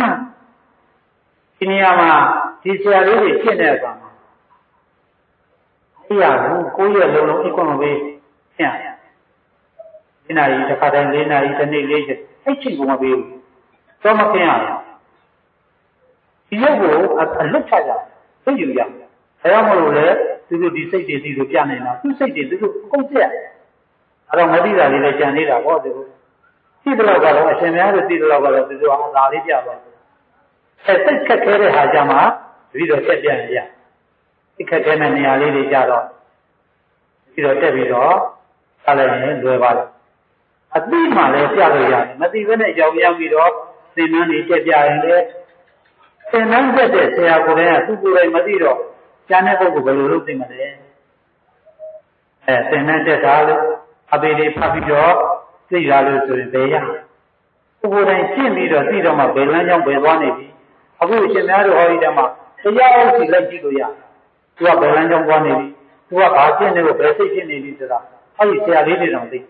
ဒီနေရာမှာဒီဆရာလေးတွေဖြစ်တဲ့အခါမှာအဲ့ရဘူး9ရက်လုံးအိတ်ခွင့်မပေးဖြန့်ဒီနာရီတစ်ခါတိုင်း4နာရီတစ်နေ့4ချက်အဲ့ချိန်ကိုမပေးဘူးတော့မဖြန့်ရဘူးဒီရုပ်ကိုအလွတ်ချကြသိယူရဒါကြောင့်မလို့လေသူတို့ဒီစိတ်တွေဒီလိုပြနေတာသူစိတ်တွေသူတို့အကုန်ပြက်အဲ့တော့မသိတာလေးလည်းကြံနေတာပေါ့သူတို့သိတဲ့လောက်ကတော့အရှင်များတို့သိတဲ့လောက်ကတော့သူတို့အသာလေးပြပါအဲ့စိတ်ခက်ခဲတဲ့ဟာကြမှာတပည့်တော်တက်ပြန်ရစိတ်ခက်ခဲတဲ့နေရာလေးတွေကြတော့ပြီးတော့တက်ပြီးတော့ဆက်လိုက်ရင်လွယ်ပါလားအသိမှလည်းပြလို့ရတယ်မသိဘဲနဲ့ကြောင်ရောက်ပြီးတော့သင်္นานတွေတက်ပြရင်လည်းသင်္นานတက်တဲ့ဆရာကိုယ်တိုင်ကသူ့ကိုယ်တိုင်မသိတော့ကျန်တဲ့ပုဂ္ဂိုလ်ဘယ်လိုလုပ်သိမလဲသင်္นานတက်တာလို့အပေလေးဖတ်ပြီးတော့သိရလို့ဆိုရင်ဘယ်ရပုဂ္ဂိုလ်တိုင်းရှင်းပြီးတော့သိတော့မှဘယ်လမ်းကြောင်းဘယ်သွားနေပြီအခုအရှင်များတို့ဟောဒီတည်းမှာတရားဥစီလိုက်ကြည့်လို့ရသူကဘယ်လမ်းကြောင်းသွားနေပြီသူကဘာရှင်းနေလို့ဘယ်စိတ်ရှင်းနေပြီဆိုတာအဲ့ဒီဆရာလေးတွေတော့သိ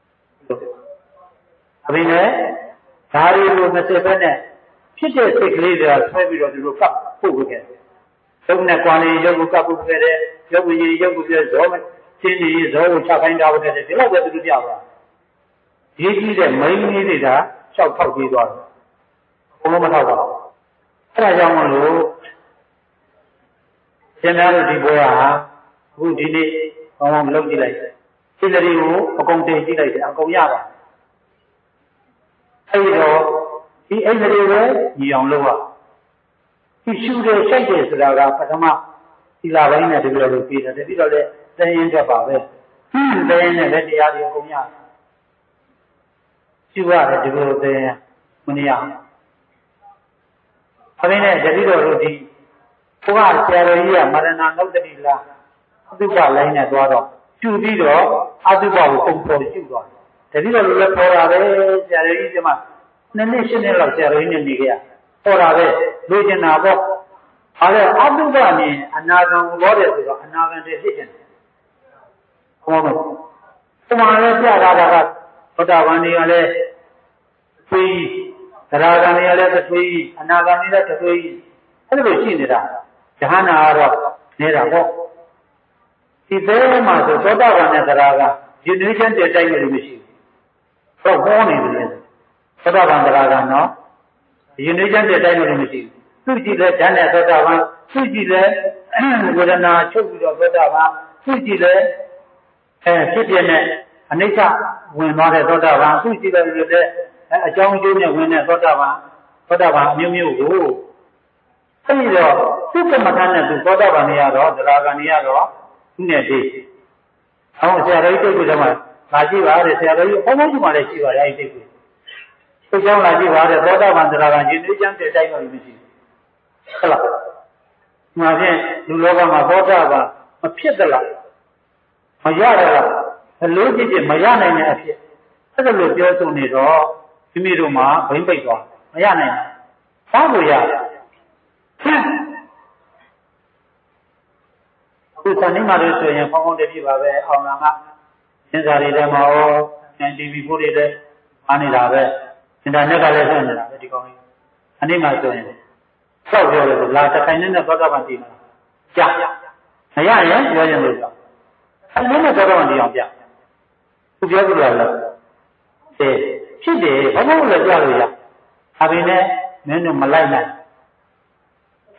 အပြင်နဲ့ဒါတွေကိုမစစ်ဘဲနဲ့ဖြစ်တဲ့စိတ်ကလေးတွေကဆွဲပြီးတော့သူတို့ကပ်ဖို့ခဲ့တယ်သုံးနဲ့ကွာလေးရုပ်ကိုကပ်ဖို့ခဲ့တယ်ရုပ်ကြီးရုပ်ကိုပြဇောမရှင်းကြီးဇောကိုချခိုင်းတာဖို့ခဲ့တယ်ဒီလောက်ပဲသူတို့ပြသွားရေးကြီးတဲ့မိန်းကလေးတွေကရှောက်ထောက်ပြေးသွားတယ်ဘုံလုံးမထောက်တော့အဲ့ဒါကြောင့်မလို့ရှင်သားတို့ဒီဘွဲဟာအခုဒီနေ့ကောင်းအောင်လုပ်ကြည့်လိုက်စိတ်တွေကိုအကုန်တင်ကြည့်လိုက်တယ်အကုန်ရပါအဲ့တော့ဒီအိမ်တွေပဲညီအောင်လုပ်ရဒီရှုတဲ့စိတ်တွေဆိုတာကပထမသီလပိုင်းနဲ့တပြည့်လို့ပြီးတယ်ပြီးတော့လည်းသင်ရင်တက်ပါပဲသင်ရင်လည်းတရားတွေအကုန်ရရှုရတယ်ဒီလိုသင်မနေရအင်းနဲ့တတိတော်တို့ဒီဘုရားဆရာတော်ကြီးကမရဏနုဒ္ဒတိလားအတုပလိုင်းနဲ့သွားတော့ကျူပြီးတော့အတုပကိုပုံပေါ်ကျူသွားတယ်တတိတော်တို့လည်းပေါ်တာပဲဆရာတော်ကြီးကမှ2နှစ်8နှစ်လောက်ဆရာတော်ကြီးနဲ့နေခဲ့ရပေါ်တာပဲလိုချင်တာပေါ့ဒါလည်းအတုပနဲ့အနာဂံကိုဘောတယ်ဆိုတော့အနာဂံတည်းဖြစ်တယ်ဟောတော့ဒီမှာလည်းပြတာကသောတာပန်တွေကလည်းသွေးသရဂံတွေကလည်းသွေးအနာဂံတွေလည်းသွေးအဲ့လိုရှိနေတာဇဟနာကတော့နေတာပေါ့ဒီသေးမှာဆိုသောတာပန်နဲ့သရဂံယူနွေးချင်းတည်တိုက်လို့မရှိဘူးတော့ဟောနေတယ်သောတာပန်သရဂံနော်ယူနွေးချင်းတည်တိုက်လို့မရှိဘူးသူကြည့်လဲဓာတ်နဲ့သောတာပန်သူကြည့်လဲဝေဒနာချုပ်ပြီးတော့သောတာပန်သူကြည့်လဲဖြစ်ပြတဲ့အနိစ္စဝင်သွားတဲ့သောတာပန်သူကြည့်တယ်လို့တဲ့အကြောင်းအကျိုးနဲ့ဝင်တဲ့သောတာပန်အမျိုးမျိုးကိုအဲဒီတော့သူ့ကမ္မထာနဲ့သူသောတာပန်နေရတော့သရဂံနေရတော့သူနဲ့ဒီအောင်ဆရာတော်ကြီးတိတ်ကိုမှလာကြည့်ပါတဲ့ဆရာတော်ကြီးဘုန်းဘုန်းကြီးမှလည်းရှိပါတယ်အဲဒီတိတ်ကိုသူကြောင်းလာကြည့်ပါတဲ့သောတာပန်သရဂံရည်နှီးချမ်းတဲ့တိုက်တော့မရှိဘူးဟုတ်လားမှာဖြင့်လူလောကမှာသောတာပန်မဖြစ်သလားမရတော့အလိုကြည့်ကြည့်မရနိုင်တဲ့အဖြစ်အဲ့ဒါလိုပြောဆိုနေတော့မိမိတို့မှာဘိမ့်ပိတ်သွားမရနိုင်ဘူးဘာလို့ရအခုစနေမှာလို့ဆိုရင်ဖောင်းဖောင်းတပြည့်ပါပဲအောင်လာကစင်စာတွေထဲမှာရော NTV ဖို့တွေလည်းအားနေတာပဲအင်တာနက်ကလည်းဆက်နေတာပဲဒီကောင်းကြီးအနည်းမှဆိုရင်ဆောက်ပြောလို့လာတစ်ခိုင်နဲ့သောတာပန်တည်မှာကြာမရရင်ပြောရင်လို့ဆိုအနည်းနဲ့သောတာပန်တည်အောင်ပြသူပြောကြည့်ရလားဖြစ်တယ်ဘာလို့လဲကြားလို့ရအပြင်နဲ့မင်းတို့မလိုက်နိုင်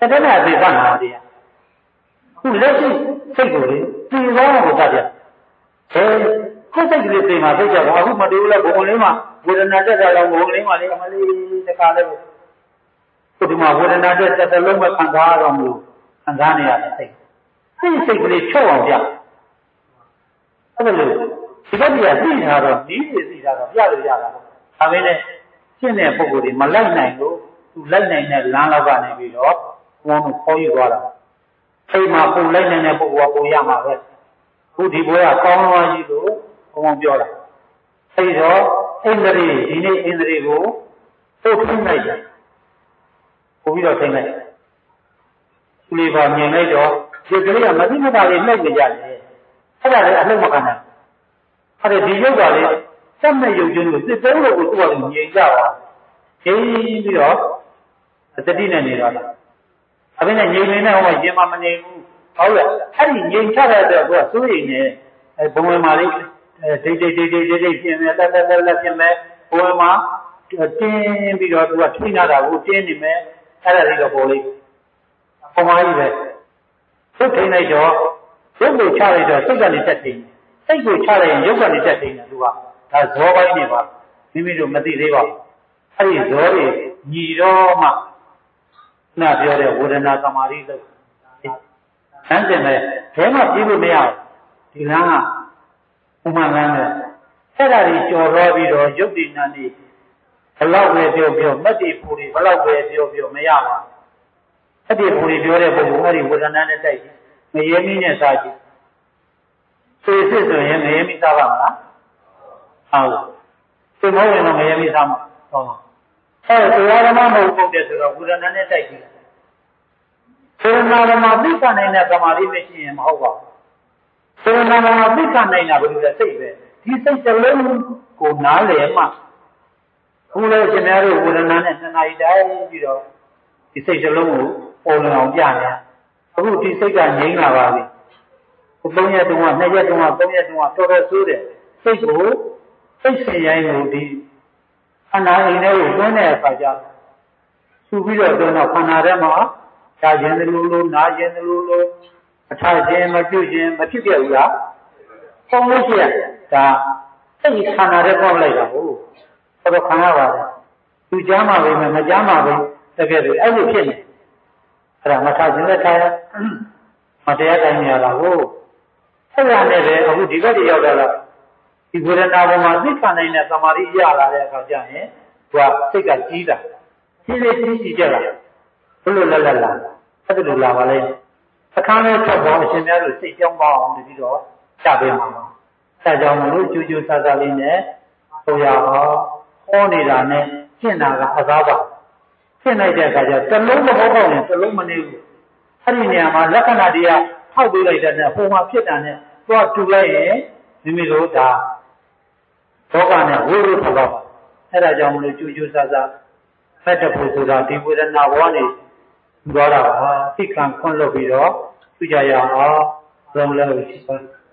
တဲ့နဲ့သေသနာတရားခုလက်ရှိစိတ်ကိုလေသေသွားကိုတတ်ပြကိုယ်စိတ်ကလေးသိမှာသိကြပါအခုမတူဘူးလားဘုံလေးမှာဝေဒနာတက်တာတော့ဘုံလေးမှာလေအမလေးတခါလဲခုဒီမှာဝေဒနာတက်တစ်လုံးပဲခံစားရတော့မလို့ခံစားနေရတဲ့စိတ်ကလေးချုပ်အောင်ပြအဲ့လိုဒီဘက်ကသိတာတော့ဒီသိတာတော့ပြလို့ရတာဒါပဲနဲ့ရှင်းတဲ့ပုံကိုယ်တွေမလိုက်နိုင်လို့သူလိုက်နိုင်တဲ့လမ်းလောက်ကနေပြီးတော့ဘုံကိုခေါ်ယူသွားတာအိမ်မှာပုံလိုက်နိုင်တဲ့ပုံကပုံရမှာပဲခုဒီဘွဲကကောင်းသွားကြီးလို့ဘုံပြောတာအဲ့တော့အိန္ဒြေဒီနေ့အိန္ဒြေကိုပုတ်ထိလိုက်တယ်ပို့ပြီးတော့ထိလိုက်သူလေးပါမြင်လိုက်တော့ဒီကလေးကမသိမသာလေးနှိပ်နေကြတယ်အဲ့ဒါလည်းအလုံးမခံနိုင်အဲ့ဒါဒီရုပ်ကလေစက်မဲ့ရုပ်ချင်းကိုစစ်သုံးလို့ကိုသူ့ဘာလို့ငြိမ်ကြပါငြိမ်ပြီးတော့တတိနဲ့နေတော့အပြင်နဲ့ငြိမ်နေနဲ့ဟောရင်မမနေဘူးဟုတ်လားအဲ့ဒီငြိမ်ချတဲ့အတွက်သူကစိုးရိမ်နေဘုံဝင်မာလေးဒိတ်ပြင်မယ်တက်ပြင်မယ်ဘုံဝင်မာတင်းပြီးတော့သူကထိနာတာကိုတင်းနေမယ်အဲ့ဒါလေးတော့ပေါ်လေးပုံမှန်ကြီးပဲသုတ်ထိန်လိုက်တော့ရုပ်ကိုချလိုက်တော့စိတ်ကနေတက်ထိန်စိတ်ကိုချလိုက်ရင်ရုပ်ကနေတက်ထိန်တယ်သူကဒါဇောပိုင်းနေပါမိမိတို့မသိသေးပါဘူးအဲ့ဒီဇောတွေညီတော့မှနာပြောတဲ့ဝေဒနာသမာဓိလို့ဆန်းကျင်တယ်ဘယ်မှပြေးလို့မရဘူးဒီလမ်းကဥမာလမ်းနဲ့အဲ့ဒါကြီးကြော်တော့ပြီးတော့ရုပ်တည်နာနေဘလောက်ပဲပြောမက်တီပူတွေဘလောက်ပဲပြောမရပါဘူးအဲ့ဒီပူတွေပြောတဲ့ပုဂ္ဂိုလ်အဲ့ဒီဝေဒနာနဲ့တိုက်တယ်ငရဲမီးနဲ့စားကြည့်သေစစ်ဆိုရင်ငရဲမီးစားပါမလားဟုတ်သေမဟုတ်ရင်တော့ငရဲမီးစားမှာဟုတ်အဲ့တရားဓမ္မမဟုတ်ပုတ်တယ်ဆိုတော့ဝေဒနာနဲ့တိုက်ကြည့်သေနာဓမ္မသိက္ခာနိုင်တဲ့သမာဓိမရှိရင်မဟုတ်ပါဘူးသေနာဓမ္မသိက္ခာနိုင်တာဘယ်လိုလဲစိတ်ပဲဒီစိတ်တစ်လုံးကိုနားလည်မှခုလည်းရှင်များတို့ဝေဒနာနဲ့2 နာရီတိုင်းပြီးတော့ဒီစိတ်တစ်လုံးကိုပေါ်လွင်အောင်ပြနေအခုဒီစိတ်ကငြိမ်းလာပါပြီ3 ရက်တုန်းက2 ရက်တုန်းက3 ရက်တုန်းကတော်တော်ဆိုးတယ်စိတ်ကိုစိတ်ရှင်ရိုင်းကိုဒီခန္ဓာအိမ်ထဲကိုသွင်းတဲ့အခါကျဆူပြီးတော့တော့ခန္ဓာထဲမှာရှားခြင်းလိုနာခြင်းလိုအထာခြင်းမပြုခြင်းမဖြစ်ပြဘူးလားပုံလို့ရှိရဒါအဲ့ဒီခန္ဓာထဲပေါက်လိုက်တာဟုတ်တော့ခံရပါတယ်သူကြားမှာပဲမကြားမှာပဲတကယ်လို့အဲ့လိုဖြစ်နေအဲ့ဒါမထားခြင်းနဲ့ထားရမတရားတိုင်းနေရတာကိုအဲ့ဒါနဲ့ပဲအခုဒီဘက်တည်းရောက်လာဒီဝေဒနာပေါ်မှာသိခံနိုင်တဲ့သမာဓိရလာတဲ့အခါကျရင်သူကစိတ်ကကြီးတာကြီးကြလာဘလို့လက်လာအဲ့ဒါလိုလာပါလေအခန်းလေးထွက်ပေါ်အရှင်များတို့စိတ်ကြောင်းပါအောင်တပြီးတော့ချပေးမှာပါအဲကြောင့်မလို့ကြိုးစားစားလေးနဲ့ဟိုရအောင်ဟောနေတာနဲ့ရှင်းတာကအသားပါရှင်းလိုက်တဲ့အခါကျတစ်လုံးမဟုတ်တော့ရင်တစ်လုံးမနေဘူးအဲ့ဒီနေရာမှာလက္ခဏာတွေကထောက်ပေးလိုက်တဲ့နဲ့ဟိုမှာဖြစ်တာနဲ့သွားတူလိုက်ရင်မိမိတို့ဒါလောကနဲ့ဝိရုထောက်ပါအဲ့ဒါကြောင့်မလို့ကြိုးစားစားဖတ်တဲ့ဖို့ဆိုတာဒီဝေဒနာဘောနေသွားတာပါသိခံခွင့်လုပ်ပြီးတော့သူကြရအောင်လုံးလုံးရှိပါ